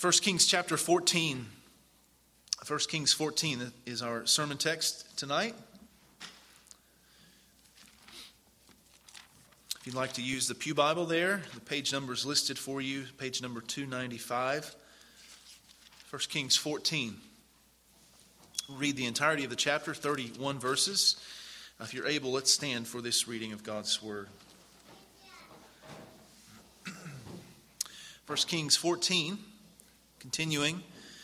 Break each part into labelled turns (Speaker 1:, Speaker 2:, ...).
Speaker 1: 1 Kings chapter 14. 1 Kings 14 is our sermon text tonight. If you'd like to use the Pew Bible there, the page number is listed for you, page number 295. 1 Kings 14. We'll read the entirety of the chapter, 31 verses. If you're able, let's stand for this reading of God's Word. 1 Kings 14, continuing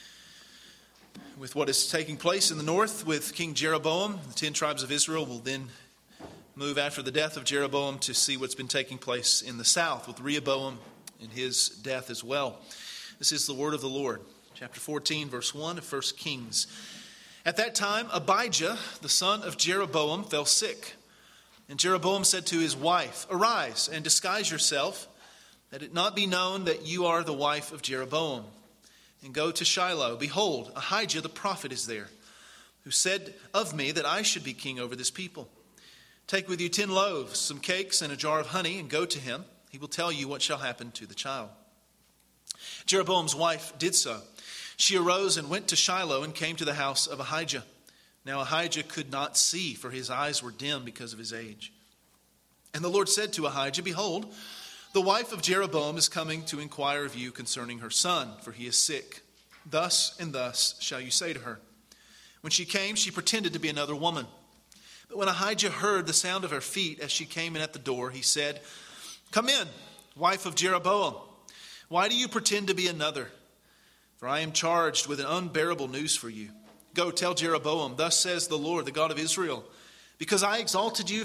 Speaker 1: with what is taking place in the north with King Jeroboam. The 10 tribes of Israel will then move after the death of Jeroboam to see what's been taking place in the south with Rehoboam and his death as well. This is the word of the Lord. Chapter 14, verse 1 of 1 Kings. At that time, Abijah, the son of Jeroboam, fell sick. And Jeroboam said to his wife, "Arise and disguise yourself, that it not be known that you are the wife of Jeroboam. And go to Shiloh. Behold, Ahijah the prophet is there, who said of me that I should be king over this people. Take with you 10 loaves, some cakes, and a jar of honey, and go to him. He will tell you what shall happen to the child." Jeroboam's wife did so. She arose and went to Shiloh and came to the house of Ahijah. Now Ahijah could not see, for his eyes were dim because of his age. And the Lord said to Ahijah, "Behold, the wife of Jeroboam is coming to inquire of you concerning her son, for he is sick. Thus and thus shall you say to her." When she came, she pretended to be another woman. But when Ahijah heard the sound of her feet as she came in at the door, he said, "Come in, wife of Jeroboam. Why do you pretend to be another? For I am charged with an unbearable news for you. Go tell Jeroboam, thus says the Lord, the God of Israel, because I exalted you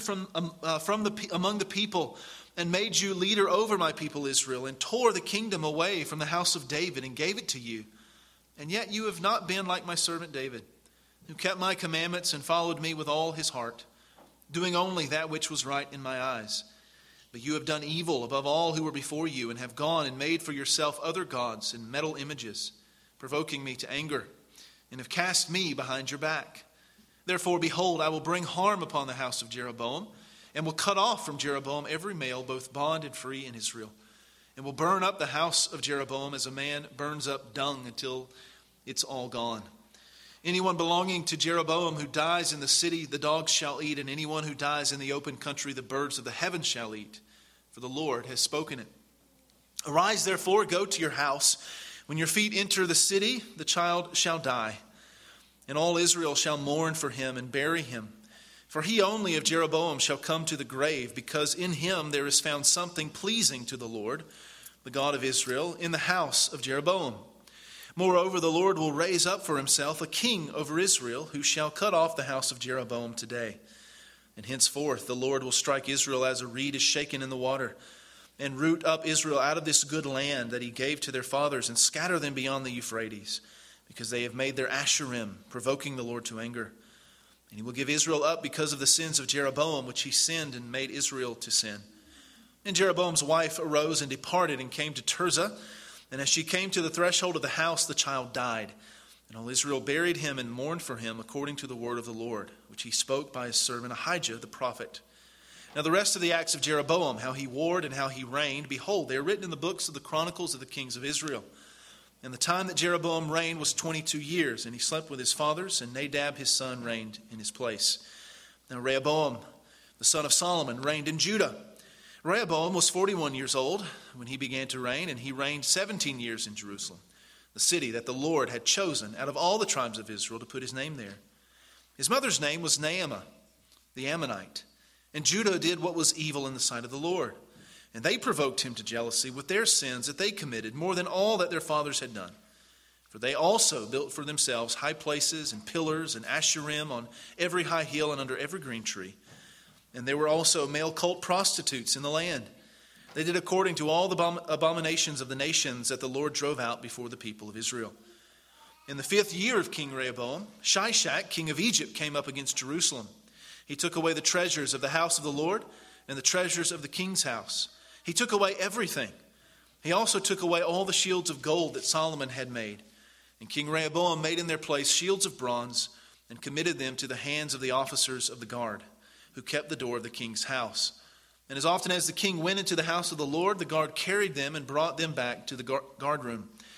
Speaker 1: among the people, and made you leader over my people Israel, and tore the kingdom away from the house of David, and gave it to you. And yet you have not been like my servant David, who kept my commandments and followed me with all his heart, doing only that which was right in my eyes. But you have done evil above all who were before you, and have gone and made for yourself other gods and metal images, provoking me to anger, and have cast me behind your back. Therefore, behold, I will bring harm upon the house of Jeroboam, and will cut off from Jeroboam every male, both bond and free in Israel, and will burn up the house of Jeroboam as a man burns up dung until it's all gone. Anyone belonging to Jeroboam who dies in the city, the dogs shall eat, and anyone who dies in the open country, the birds of the heavens shall eat, for the Lord has spoken it. Arise, therefore, go to your house. When your feet enter the city, the child shall die, and all Israel shall mourn for him and bury him. For he only of Jeroboam shall come to the grave, because in him there is found something pleasing to the Lord, the God of Israel, in the house of Jeroboam. Moreover, the Lord will raise up for himself a king over Israel, who shall cut off the house of Jeroboam today. And henceforth the Lord will strike Israel as a reed is shaken in the water, and root up Israel out of this good land that he gave to their fathers, and scatter them beyond the Euphrates, because they have made their Asherim, provoking the Lord to anger. And he will give Israel up because of the sins of Jeroboam, which he sinned and made Israel to sin. And Jeroboam's wife arose and departed and came to Tirzah. And as she came to the threshold of the house, the child died. And all Israel buried him and mourned for him according to the word of the Lord, which he spoke by his servant Ahijah the prophet. Now the rest of the acts of Jeroboam, how he warred and how he reigned, behold, they are written in the books of the chronicles of the kings of Israel. And the time that Jeroboam reigned was 22 years, and he slept with his fathers, and Nadab his son reigned in his place. Now Rehoboam, the son of Solomon, reigned in Judah. Rehoboam was 41 years old when he began to reign, and he reigned 17 years in Jerusalem, the city that the Lord had chosen out of all the tribes of Israel to put his name there. His mother's name was Naamah, the Ammonite. And Judah did what was evil in the sight of the Lord. And they provoked him to jealousy with their sins that they committed, more than all that their fathers had done. For they also built for themselves high places and pillars and Asherim on every high hill and under every green tree. And there were also male cult prostitutes in the land. They did according to all the abominations of the nations that the Lord drove out before the people of Israel. In the 5th year of King Rehoboam, Shishak, king of Egypt, came up against Jerusalem. He took away the treasures of the house of the Lord and the treasures of the king's house. He took away everything. He also took away all the shields of gold that Solomon had made. And King Rehoboam made in their place shields of bronze and committed them to the hands of the officers of the guard, who kept the door of the king's house. And as often as the king went into the house of the Lord, the guard carried them and brought them back to the guard room.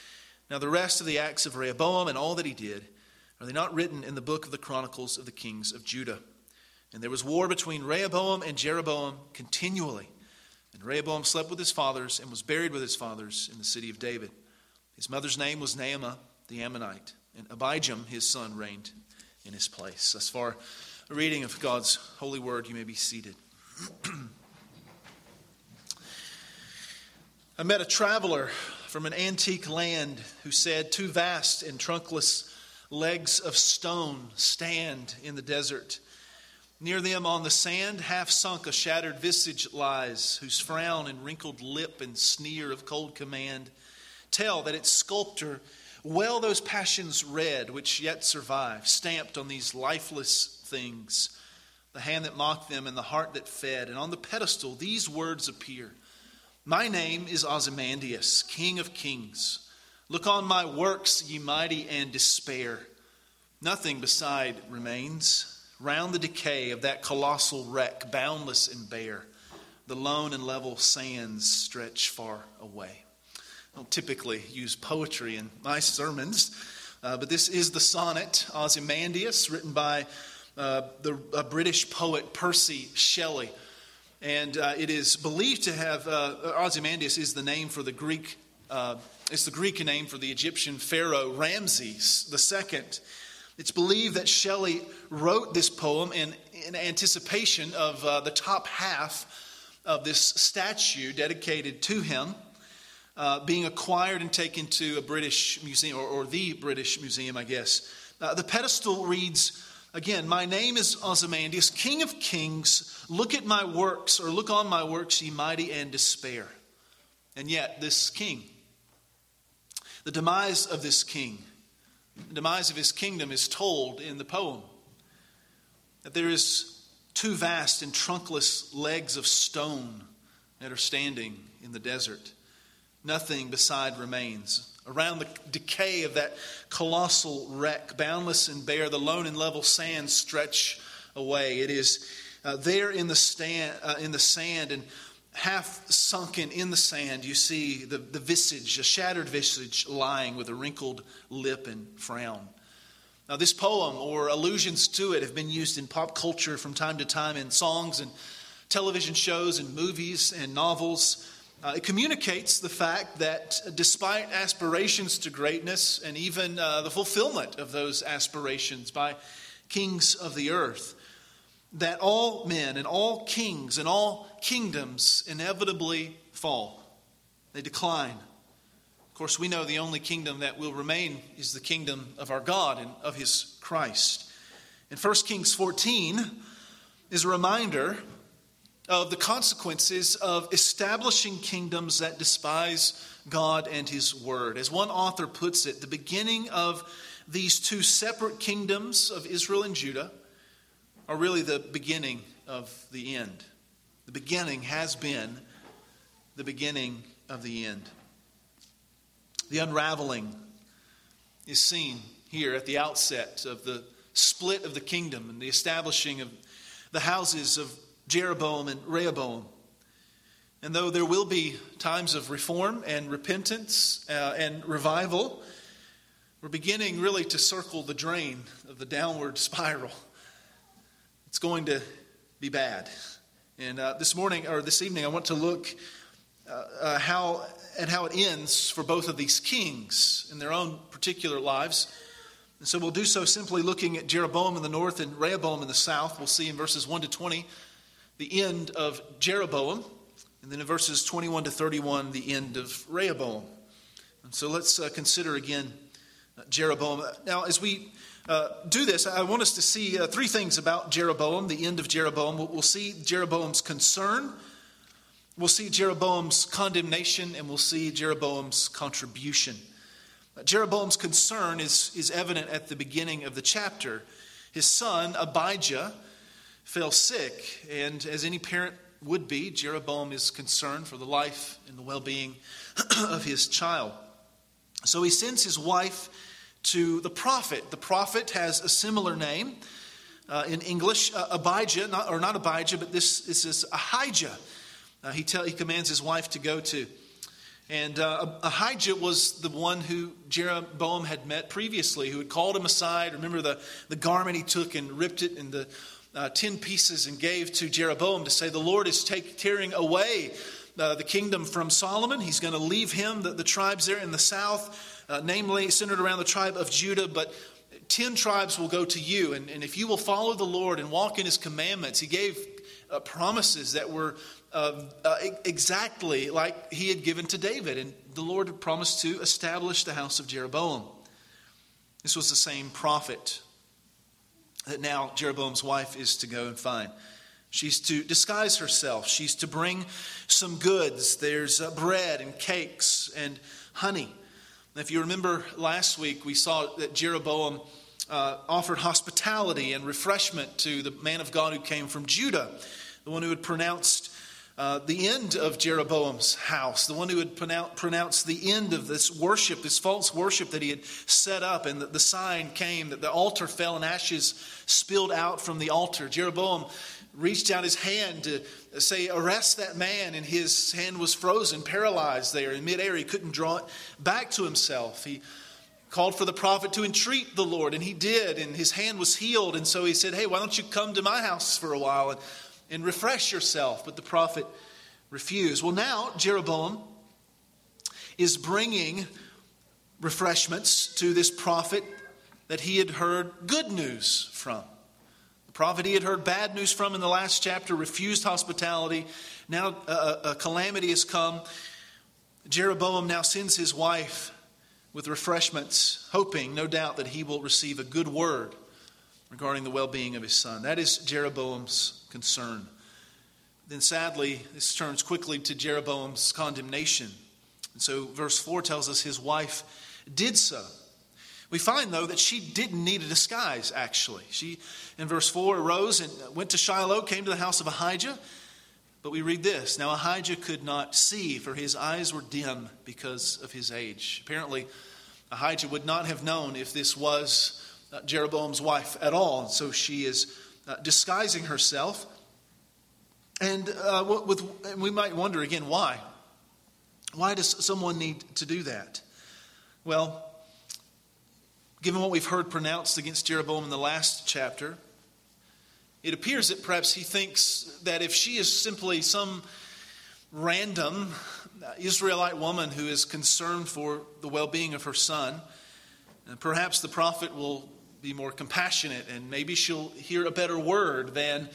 Speaker 1: Now the rest of the acts of Rehoboam and all that he did, are they not written in the book of the Chronicles of the kings of Judah? And there was war between Rehoboam and Jeroboam continually. And Rehoboam slept with his fathers and was buried with his fathers in the city of David. His mother's name was Naamah the Ammonite, and Abijam his son reigned in his place. Thus far, a reading of God's holy word. You may be seated. I met a traveler from an antique land who said, "Two vast and trunkless legs of stone stand in the desert. Near them on the sand, half sunk, a shattered visage lies, whose frown and wrinkled lip and sneer of cold command tell that its sculptor well those passions read which yet survive, stamped on these lifeless things, the hand that mocked them and the heart that fed. And on the pedestal these words appear: My name is Ozymandias, King of Kings. Look on my works, ye mighty, and despair. Nothing beside remains. Round the decay of that colossal wreck, boundless and bare, the lone and level sands stretch far away." I don't typically use poetry in my sermons, but this is the sonnet Ozymandias, written by a British poet, Percy Shelley. And it is believed to have, Ozymandias is the name for the Greek, it's the Greek name for the Egyptian pharaoh Ramses II. It's believed that Shelley wrote this poem in anticipation of the top half of this statue dedicated to him being acquired and taken to a British museum, or the British Museum, I guess. The pedestal reads, again, "My name is Ozymandias, King of Kings. Look at my works, or look on my works, ye mighty, and despair." And yet, this king, the demise of this king, the demise of his kingdom is told in the poem. That there is two vast and trunkless legs of stone that are standing in the desert. Nothing beside remains. Around the decay of that colossal wreck, boundless and bare, the lone and level sands stretch away. It is there in the sand, and half sunken in the sand, you see the visage, a shattered visage lying with a wrinkled lip and frown. Now, this poem, or allusions to it, have been used in pop culture from time to time in songs and television shows and movies and novels. It communicates the fact that despite aspirations to greatness and even the fulfillment of those aspirations by kings of the earth, that all men and all kings and all kingdoms inevitably fall. They decline. Of course, we know the only kingdom that will remain is the kingdom of our God and of his Christ. And 1 Kings 14 is a reminder of the consequences of establishing kingdoms that despise God and his word. As one author puts it, the beginning of these two separate kingdoms of Israel and Judah are really the beginning of the end. The beginning has been the beginning of the end. The unraveling is seen here at the outset of the split of the kingdom and the establishing of the houses of Jeroboam and Rehoboam. And though there will be times of reform and repentance and revival, we're beginning really to circle the drain of the downward spiral. It's going to be bad. And this evening, I want to look how it ends for both of these kings in their own particular lives. And so we'll do so simply looking at Jeroboam in the north and Rehoboam in the south. We'll see in verses 1 to 20 the end of Jeroboam, and then in verses 21 to 31 the end of Rehoboam. And so let's consider again Jeroboam. Now, as we do this, I want us to see three things about Jeroboam, the end of Jeroboam. We'll see Jeroboam's concern, we'll see Jeroboam's condemnation, and we'll see Jeroboam's contribution. Jeroboam's concern is evident at the beginning of the chapter. His son, Abijah, fell sick, and as any parent would be, Jeroboam is concerned for the life and the well-being of his child. So he sends his wife to the prophet. The prophet has a similar name in English, Abijah, not Abijah, but this is Ahijah. He commands his wife to go to. And Ahijah was the one who Jeroboam had met previously, who had called him aside. Remember the garment he took and ripped it into 10 pieces and gave to Jeroboam to say, the Lord is tearing away the kingdom from Solomon. He's going to leave him, the tribes there in the south, namely centered around the tribe of Judah, but 10 tribes will go to you. And if you will follow the Lord and walk in his commandments, he gave promises that were exactly like he had given to David. And the Lord had promised to establish the house of Jeroboam. This was the same prophet that now Jeroboam's wife is to go and find. She's to disguise herself. She's to bring some goods. There's bread and cakes and honey. And if you remember last week, we saw that Jeroboam offered hospitality and refreshment to the man of God who came from Judah, the one who had pronounced the end of Jeroboam's house, the one who had pronounced the end of this worship, this false worship that he had set up, and the sign came that the altar fell and ashes spilled out from the altar. Jeroboam reached out his hand to say, arrest that man, and his hand was frozen, paralyzed there in midair. He couldn't draw it back to himself. He called for the prophet to entreat the Lord, and he did, and his hand was healed. And so he said, hey, why don't you come to my house for a while and refresh yourself? But the prophet refused. Well, now Jeroboam is bringing refreshments to this prophet that he had heard good news from. The prophet he had heard bad news from in the last chapter refused hospitality. Now a calamity has come. Jeroboam now sends his wife with refreshments, hoping, no doubt, that he will receive a good word regarding the well-being of his son. That is Jeroboam's concern. Then sadly, this turns quickly to Jeroboam's condemnation. And so verse 4 tells us his wife did so. We find, though, that she didn't need a disguise, actually. She, in verse 4, arose and went to Shiloh, came to the house of Ahijah. But we read this, now Ahijah could not see, for his eyes were dim because of his age. Apparently, Ahijah would not have known if this was Jeroboam's wife at all. So she is disguising herself. And we might wonder again, why? Why does someone need to do that? Well, given what we've heard pronounced against Jeroboam in the last chapter, it appears that perhaps he thinks that if she is simply some random Israelite woman who is concerned for the well-being of her son, perhaps the prophet will be more compassionate and maybe she'll hear a better word than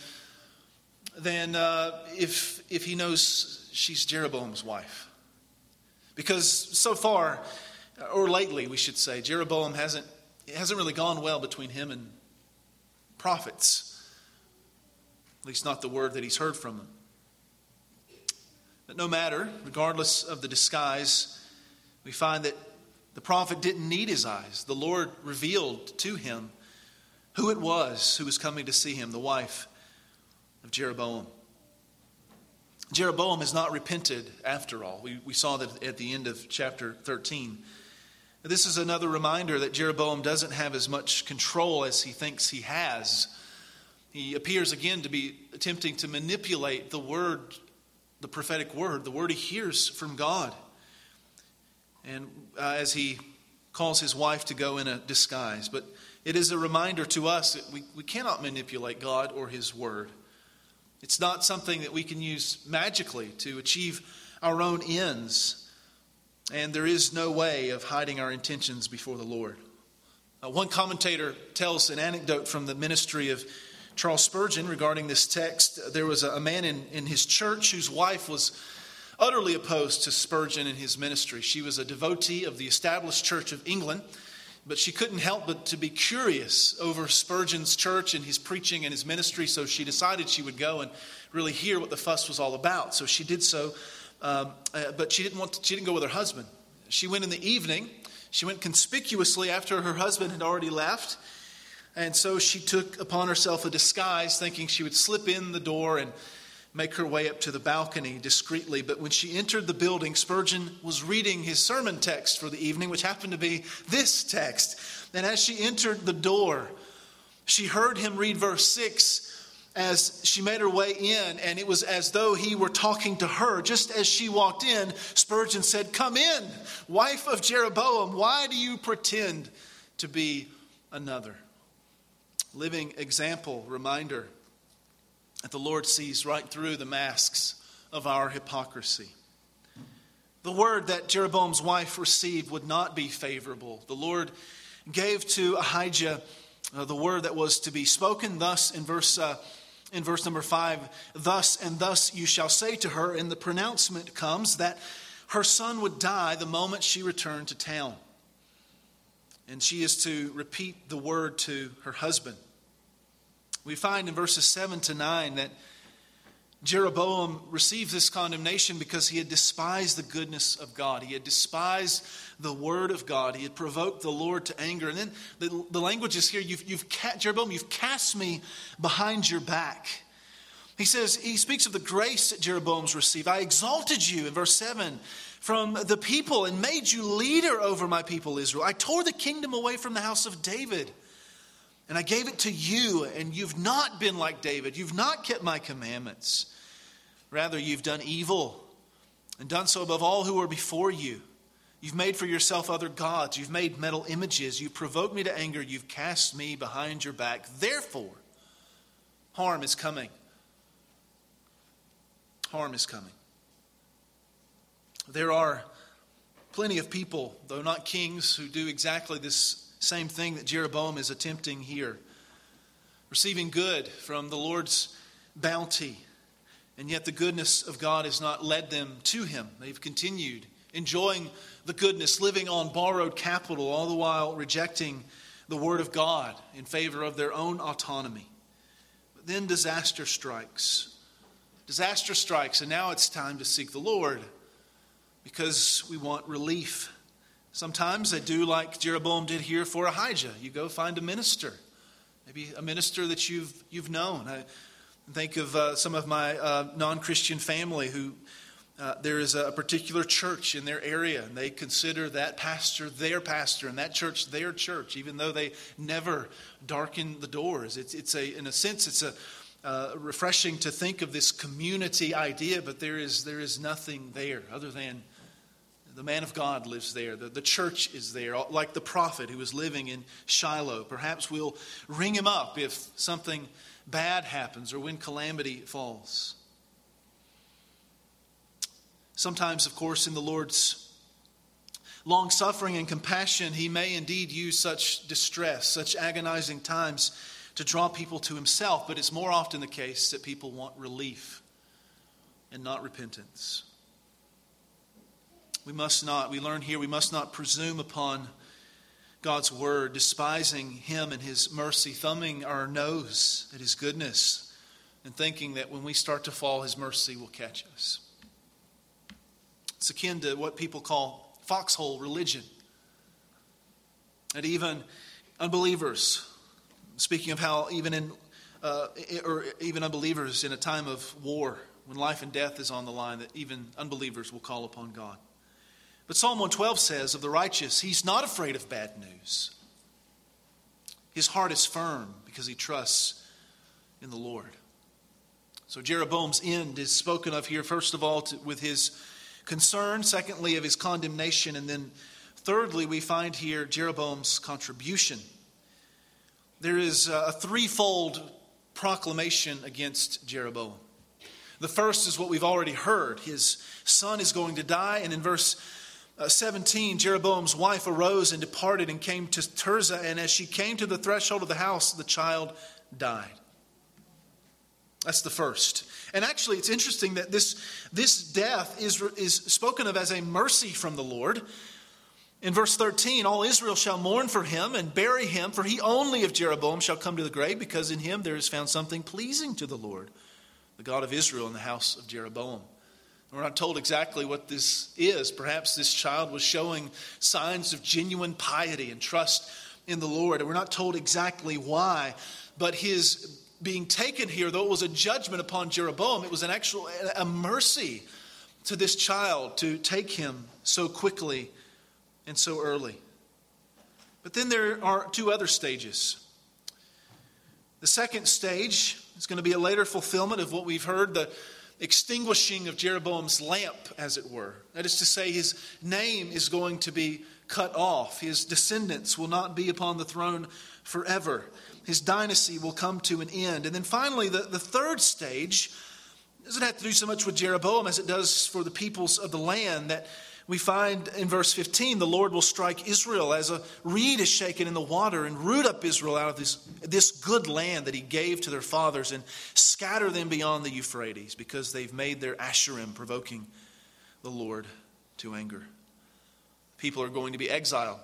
Speaker 1: if he knows she's Jeroboam's wife. Because so far, or lately we should say, Jeroboam hasn't really gone well between him and prophets. At least not the word that he's heard from them. But no matter, regardless of the disguise, we find that the prophet didn't need his eyes. The Lord revealed to him who it was who was coming to see him, the wife of Jeroboam. Jeroboam has not repented after all. We saw that at the end of chapter 13. This is another reminder that Jeroboam doesn't have as much control as he thinks he has. He appears again to be attempting to manipulate the word, the prophetic word, the word he hears from God. And as he calls his wife to go in a disguise. But it is a reminder to us that we cannot manipulate God or his word. It's not something that we can use magically to achieve our own ends. And there is no way of hiding our intentions before the Lord. One commentator tells an anecdote from the ministry of Charles Spurgeon regarding this text. There was a man in his church whose wife was utterly opposed to Spurgeon and his ministry. She was a devotee of the established Church of England, but she couldn't help but to be curious over Spurgeon's church and his preaching and his ministry, so she decided she would go and really hear what the fuss was all about. So she did so, but she didn't go with her husband. She went in the evening. She went conspicuously after her husband had already left. And so she took upon herself a disguise, thinking she would slip in the door and make her way up to the balcony discreetly. But when she entered the building, Spurgeon was reading his sermon text for the evening, which happened to be this text. And as she entered the door, she heard him read verse 6, as she made her way in, and it was as though he were talking to her. Just as she walked in, Spurgeon said, "Come in, wife of Jeroboam, why do you pretend to be another?" Living example, reminder that the Lord sees right through the masks of our hypocrisy. The word that Jeroboam's wife received would not be favorable. The Lord gave to Ahijah the word that was to be spoken thus in verse number 5, "Thus and thus you shall say to her," and the pronouncement comes that her son would die the moment she returned to town. And she is to repeat the word to her husband. We find in verses 7 to 9 that Jeroboam received this condemnation because he had despised the goodness of God. He had despised the word of God. He had provoked the Lord to anger. And then the language is here, Jeroboam, you've cast me behind your back. He speaks of the grace that Jeroboam's received. "I exalted you," in verse 7, "from the people and made you leader over my people Israel. I tore the kingdom away from the house of David, and I gave it to you, and you've not been like David. You've not kept my commandments. Rather, you've done evil and done so above all who were before you. You've made for yourself other gods. You've made metal images. You provoked me to anger. You've cast me behind your back. Therefore, harm is coming." Harm is coming. There are plenty of people, though not kings, who do exactly this same thing that Jeroboam is attempting here. Receiving good from the Lord's bounty, and yet the goodness of God has not led them to him. They've continued enjoying the goodness, living on borrowed capital, all the while rejecting the word of God in favor of their own autonomy. But then disaster strikes. Disaster strikes, and now it's time to seek the Lord because we want relief. Sometimes they do like Jeroboam did here for Ahijah. You go find a minister, maybe a minister that you've known. I think of some of my non-Christian family who there is a particular church in their area, and they consider that pastor their pastor and that church their church, even though they never darken the doors. In a sense, it's refreshing to think of this community idea, but there is nothing there other than the man of God lives there. The church is there, like the prophet who was living in Shiloh. Perhaps we'll ring him up if something bad happens or when calamity falls. Sometimes, of course, in the Lord's long-suffering and compassion, he may indeed use such distress, such agonizing times to draw people to himself, but it's more often the case that people want relief and not repentance. We learn here, we must not presume upon God's word, despising him and his mercy, thumbing our nose at his goodness, and thinking that when we start to fall, his mercy will catch us. It's akin to what people call foxhole religion. And even unbelievers, speaking of how even unbelievers in a time of war, when life and death is on the line, that even unbelievers will call upon God. But Psalm 112 says of the righteous, he's not afraid of bad news. His heart is firm because he trusts in the Lord. So Jeroboam's end is spoken of here, first of all, with his concern, secondly, of his condemnation, and then thirdly, we find here Jeroboam's contribution. There is a threefold proclamation against Jeroboam. The first is what we've already heard. His son is going to die, and in verse 17, Jeroboam's wife arose and departed and came to Tirzah, and as she came to the threshold of the house, the child died. That's the first. And actually, it's interesting that this death is spoken of as a mercy from the Lord. In verse 13, all Israel shall mourn for him and bury him, for he only of Jeroboam shall come to the grave, because in him there is found something pleasing to the Lord, the God of Israel, in the house of Jeroboam. We're not told exactly what this is. Perhaps this child was showing signs of genuine piety and trust in the Lord. And we're not told exactly why, but his being taken here, though it was a judgment upon Jeroboam, it was a mercy to this child to take him so quickly and so early. But then there are two other stages. The second stage It's going to be a later fulfillment of what we've heard, the extinguishing of Jeroboam's lamp, as it were. That is to say, his name is going to be cut off. His descendants will not be upon the throne forever. His dynasty will come to an end. And then finally, the third stage doesn't have to do so much with Jeroboam as it does for the peoples of the land, that we find in verse 15, the Lord will strike Israel as a reed is shaken in the water and root up Israel out of this good land that he gave to their fathers and scatter them beyond the Euphrates because they've made their Asherim, provoking the Lord to anger. People are going to be exiled.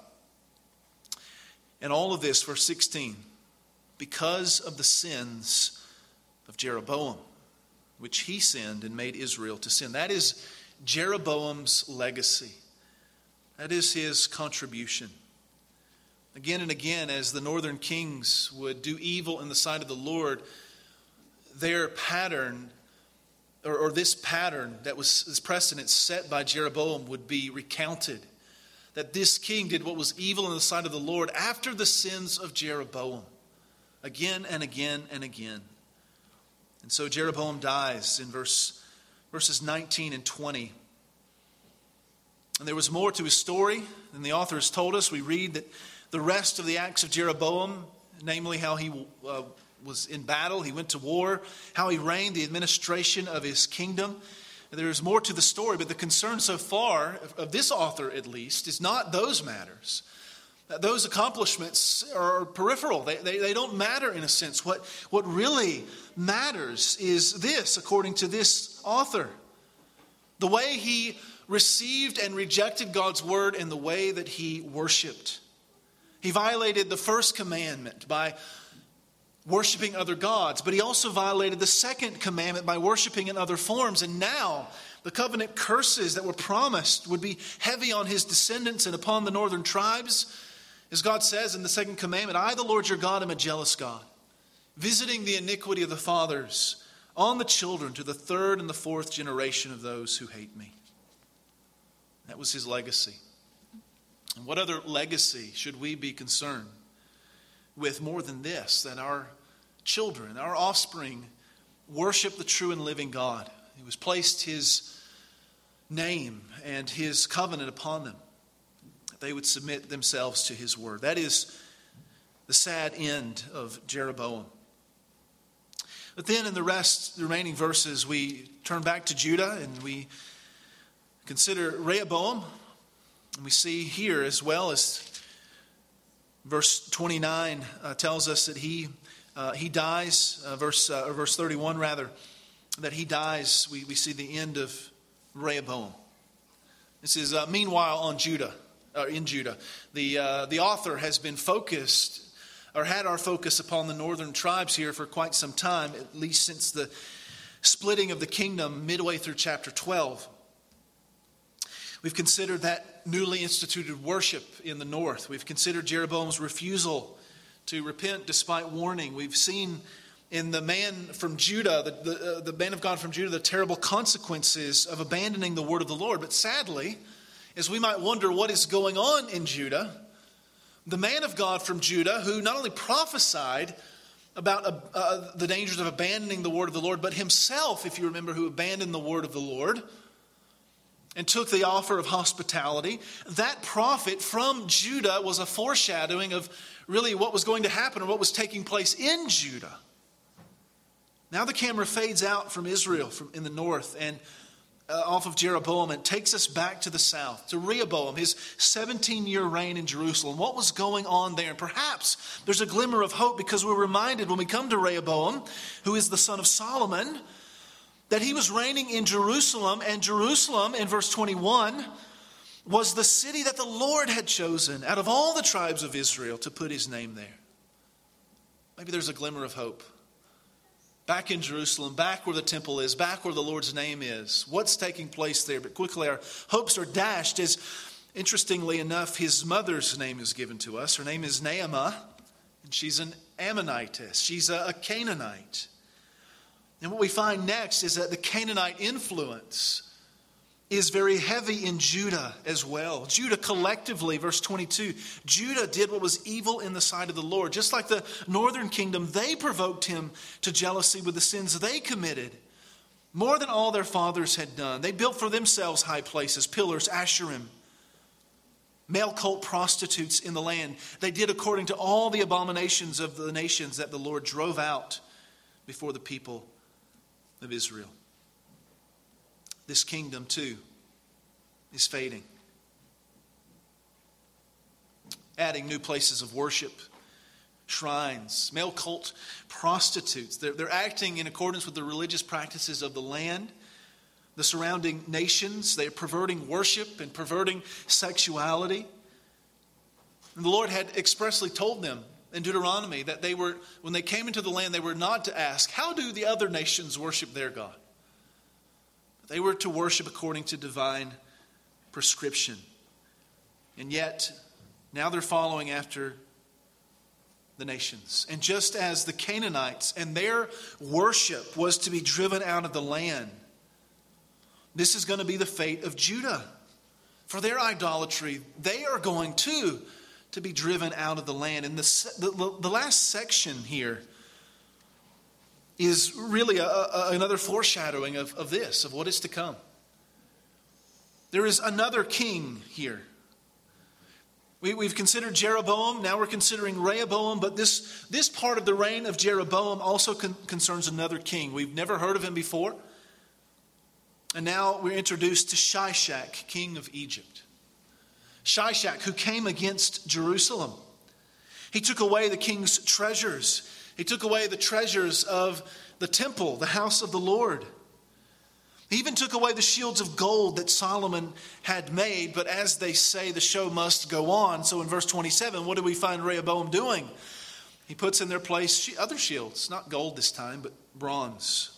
Speaker 1: And all of this, verse 16, because of the sins of Jeroboam, which he sinned and made Israel to sin. That is Jeroboam's legacy. That is his contribution. Again and again, as the northern kings would do evil in the sight of the Lord, their pattern, or this pattern that was this precedent set by Jeroboam would be recounted. That this king did what was evil in the sight of the Lord after the sins of Jeroboam. Again and again and again. And so Jeroboam dies in verses 19 and 20. And there was more to his story than the author has told us. We read that the rest of the acts of Jeroboam, namely how he was in battle, he went to war, how he reigned, the administration of his kingdom. There is more to the story, but the concern so far, of this author at least, is not those matters. Those accomplishments are peripheral. They don't matter in a sense. What really matters is this, according to this author. The way he received and rejected God's word and the way that he worshiped. He violated the first commandment by worshiping other gods, but he also violated the second commandment by worshiping in other forms. And now the covenant curses that were promised would be heavy on his descendants and upon the northern tribes. As God says in the second commandment, I, the Lord your God, am a jealous God, visiting the iniquity of the fathers on the children to the third and the fourth generation of those who hate me. That was his legacy. And what other legacy should we be concerned with more than this, that our children, our offspring, worship the true and living God who has placed his name and his covenant upon them? They would submit themselves to his word. That is the sad end of Jeroboam. But then in the remaining verses, we turn back to Judah and we consider Rehoboam. And we see here, as well as verse 29 tells us that he dies, verse 31 rather, that he dies. We see the end of Rehoboam. This is meanwhile on Judah. In Judah. The author has been focused, or had our focus upon the northern tribes here for quite some time, at least since the splitting of the kingdom midway through chapter 12. We've considered that newly instituted worship in the north. We've considered Jeroboam's refusal to repent despite warning. We've seen in the man from Judah, the man of God from Judah, the terrible consequences of abandoning the word of the Lord. But sadly, as we might wonder what is going on in Judah, the man of God from Judah, who not only prophesied about the dangers of abandoning the word of the Lord, but himself, if you remember, who abandoned the word of the Lord and took the offer of hospitality, that prophet from Judah was a foreshadowing of really what was going to happen or what was taking place in Judah. Now the camera fades out from Israel in the north and off of Jeroboam and takes us back to the south, to Rehoboam, his 17-year reign in Jerusalem. What was going on there? And perhaps there's a glimmer of hope because we're reminded when we come to Rehoboam, who is the son of Solomon, that he was reigning in Jerusalem, and Jerusalem, in verse 21, was the city that the Lord had chosen out of all the tribes of Israel to put his name there. Maybe there's a glimmer of hope. Back in Jerusalem, back where the temple is, back where the Lord's name is. What's taking place there? But quickly our hopes are dashed as, interestingly enough, his mother's name is given to us. Her name is Naamah, and she's an Ammonitess. She's a Canaanite. And what we find next is that the Canaanite influence is very heavy in Judah as well. Judah collectively, verse 22, Judah did what was evil in the sight of the Lord. Just like the northern kingdom, they provoked him to jealousy with the sins they committed, more than all their fathers had done. They built for themselves high places, pillars, Asherim, male cult prostitutes in the land. They did according to all the abominations of the nations that the Lord drove out before the people of Israel. This kingdom, too, is fading. Adding new places of worship, shrines, male cult prostitutes. They're acting in accordance with the religious practices of the land, the surrounding nations. They're perverting worship and perverting sexuality. And the Lord had expressly told them in Deuteronomy that when they came into the land, they were not to ask, how do the other nations worship their God? They were to worship according to divine prescription. And yet, now they're following after the nations. And just as the Canaanites and their worship was to be driven out of the land, this is going to be the fate of Judah. For their idolatry, they are going to be driven out of the land. And the last section here is really another foreshadowing of this, of what is to come. There is another king here. We've considered Jeroboam, now we're considering Rehoboam, but this part of the reign of Jeroboam also concerns another king. We've never heard of him before. And now we're introduced to Shishak, king of Egypt. Shishak, who came against Jerusalem. He took away the king's treasures. He took away the treasures of the temple, the house of the Lord. He even took away the shields of gold that Solomon had made. But as they say, the show must go on. So in verse 27, what do we find Rehoboam doing? He puts in their place other shields, not gold this time, but bronze.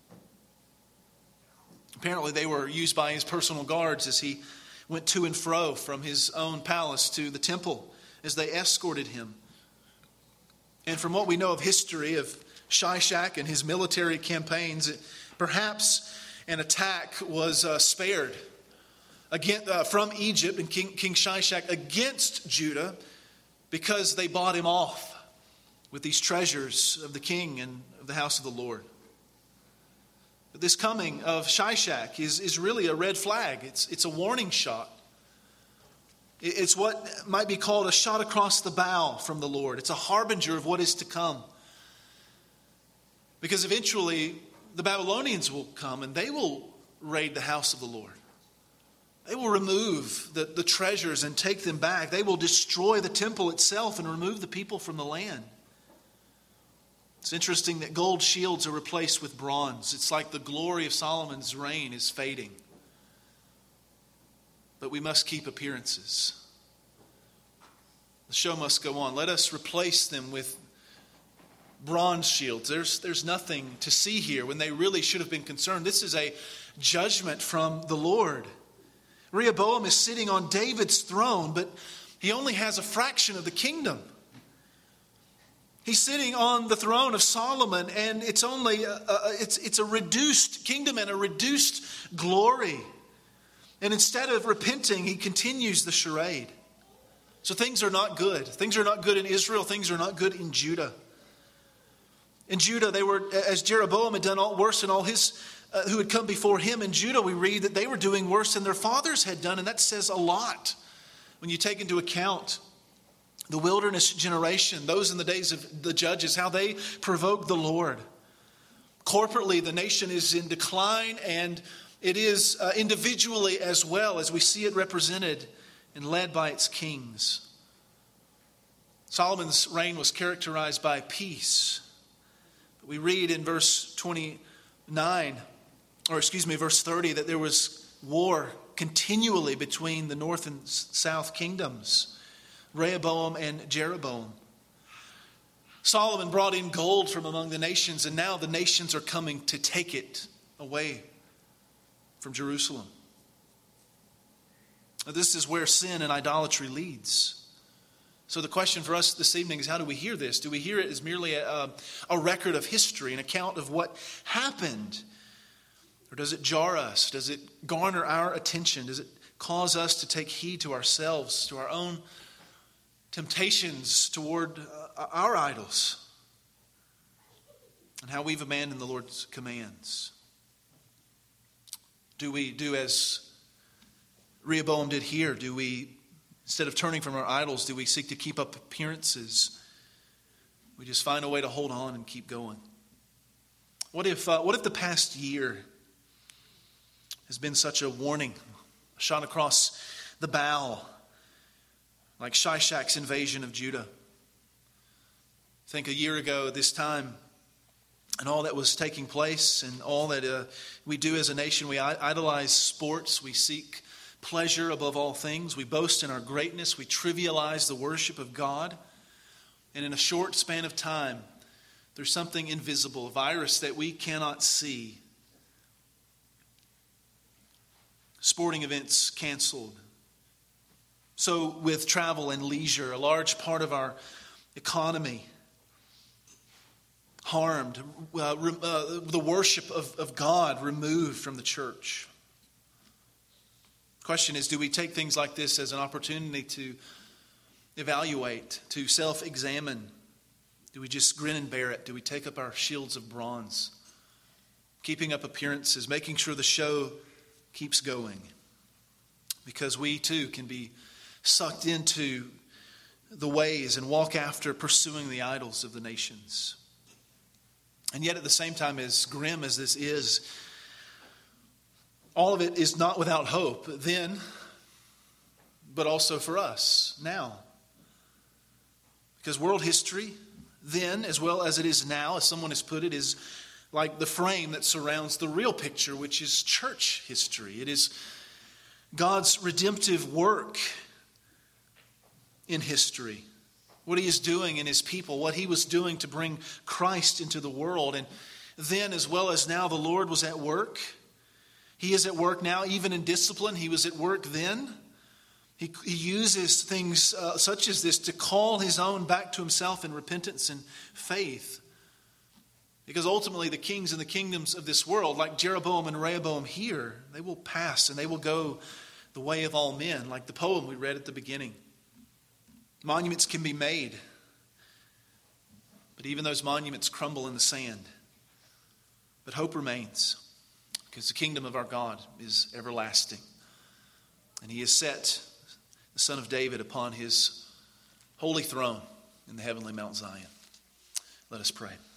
Speaker 1: Apparently they were used by his personal guards as he went to and fro from his own palace to the temple, as they escorted him. And from what we know of history of Shishak and his military campaigns, perhaps an attack was spared from Egypt and King Shishak against Judah because they bought him off with these treasures of the king and of the house of the Lord. But this coming of Shishak is really a red flag. It's a warning shot. It's what might be called a shot across the bow from the Lord. It's a harbinger of what is to come. Because eventually the Babylonians will come and they will raid the house of the Lord. They will remove the treasures and take them back. They will destroy the temple itself and remove the people from the land. It's interesting that gold shields are replaced with bronze. It's like the glory of Solomon's reign is fading. But we must keep appearances. The show must go on. Let us replace them with bronze shields. There's nothing to see here when they really should have been concerned. This is a judgment from the Lord. Rehoboam is sitting on David's throne, but he only has a fraction of the kingdom. He's sitting on the throne of Solomon, and it's only it's a reduced kingdom and a reduced glory. And instead of repenting, he continues the charade. So things are not good. Things are not good in Israel. Things are not good in Judah. In Judah, they were, as Jeroboam had done all worse than all his who had come before him. In Judah, we read that they were doing worse than their fathers had done, and that says a lot when you take into account the wilderness generation, those in the days of the judges, how they provoked the Lord. Corporately, the nation is in decline, and it is individually as well, as we see it represented and led by its kings. Solomon's reign was characterized by peace. We read in verse 30, that there was war continually between the north and south kingdoms, Rehoboam and Jeroboam. Solomon brought in gold from among the nations, and now the nations are coming to take it away from Jerusalem. This is where sin and idolatry leads. So the question for us this evening is, how do we hear this? Do we hear it as merely a record of history, an account of what happened? Or does it jar us? Does it garner our attention? Does it cause us to take heed to ourselves, to our own temptations toward our idols, and how we've abandoned the Lord's commands? Do we do as Rehoboam did here? Do we, instead of turning from our idols, do we seek to keep up appearances? We just find a way to hold on and keep going. What if the past year has been such a warning, shot across the bow, like Shishak's invasion of Judah? I think a year ago this time, and all that was taking place, and all that we do as a nation, we idolize sports, we seek pleasure above all things, we boast in our greatness, we trivialize the worship of God, and in a short span of time, there's something invisible, a virus that we cannot see. Sporting events canceled. So with travel and leisure, a large part of our economy harmed, the worship of God removed from the church. The question is, do we take things like this as an opportunity to evaluate, to self-examine? Do we just grin and bear it? Do we take up our shields of bronze, keeping up appearances, making sure the show keeps going? Because we too can be sucked into the ways and walk after pursuing the idols of the nations. And yet at the same time, as grim as this is, all of it is not without hope then, but also for us now. Because world history then, as well as it is now, as someone has put it, is like the frame that surrounds the real picture, which is church history. It is God's redemptive work in history. What he is doing in his people, what he was doing to bring Christ into the world. And then, as well as now, the Lord was at work. He is at work now, even in discipline. He was at work then. He uses things such as this to call his own back to himself in repentance and faith. Because ultimately the kings and the kingdoms of this world, like Jeroboam and Rehoboam here, they will pass and they will go the way of all men, like the poem we read at the beginning. Monuments can be made, but even those monuments crumble in the sand. But hope remains, because the kingdom of our God is everlasting. And he has set the Son of David upon his holy throne in the heavenly Mount Zion. Let us pray.